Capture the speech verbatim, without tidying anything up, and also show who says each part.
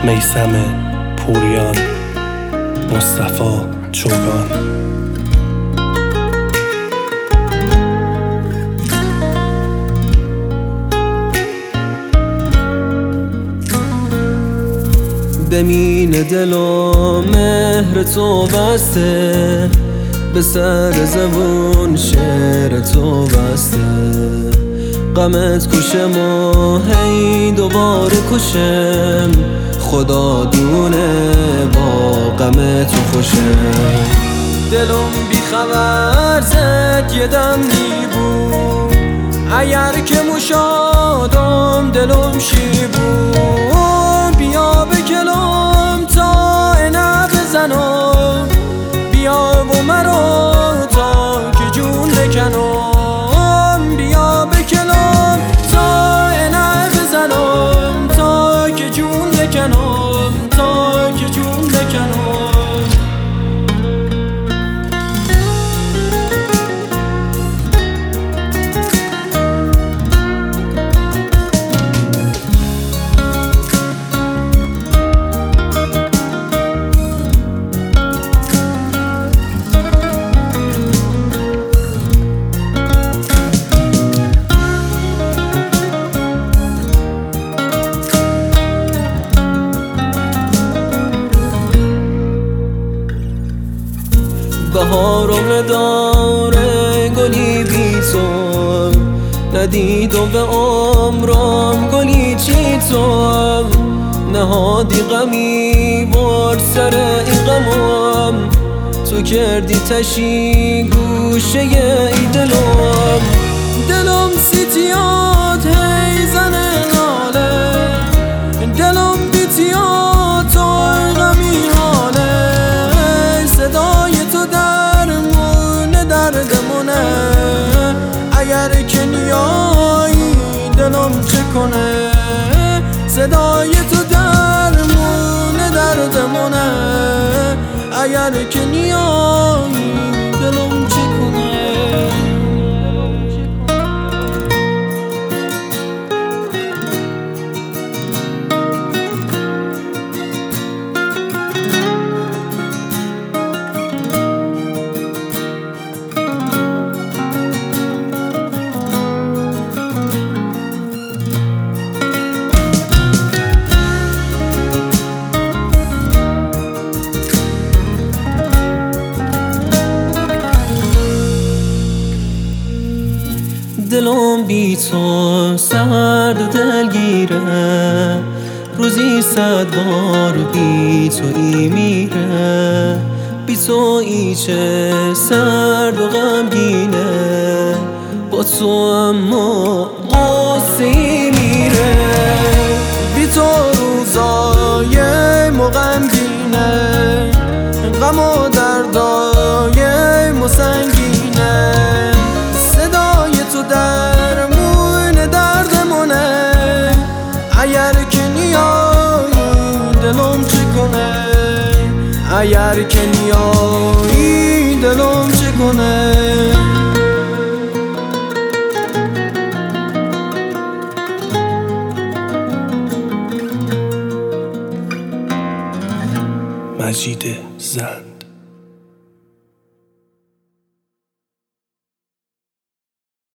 Speaker 1: میثم پوریان، مصطفی چوگان.
Speaker 2: به مین دل و مهر تو بسته، به سر زبون شعر تو بسته. غمت کشم و هی دوباره کشم، خدا دونه با غم تو خوشم. دلم بی خبر زد یه دم نیبون، اگر که مشادم دلم شیبون. بیا بکلم تا اینه بزنم، بیا و مرا تا که جون بکنم. بیا بکلم تا اینه بزنم، تا که جون بکنم، تا که جون بکنم. بهارم نداره گلی بی تو، ندیدم به عمرم گلی چی تو. نهادی غمی بر سر این غمم، تو کردی تشی گوشه ای دلم. دلم سیتیات هی زنه ناله، دلم بیتیات توی غمی حاله. صدای تو درمون دردمونه، اگر که نیایی دلم چه کنه. صدای تو درمون دردمونه، اگر که نیایی دلم چه کنه. دلم بی تو سرد و دلگیره، روزی صد بار بی تو ای میره. بی تو ای چه سرد و غمگینه، با تو اما قصه میره. بی تو روزای ما غمگینه، غم و دردای ما سنگینه. تو درمون دردمونه، اگر که نیایی دلم چه کنه. اگر که نیایی دلم چه کنه.
Speaker 1: مجید زن.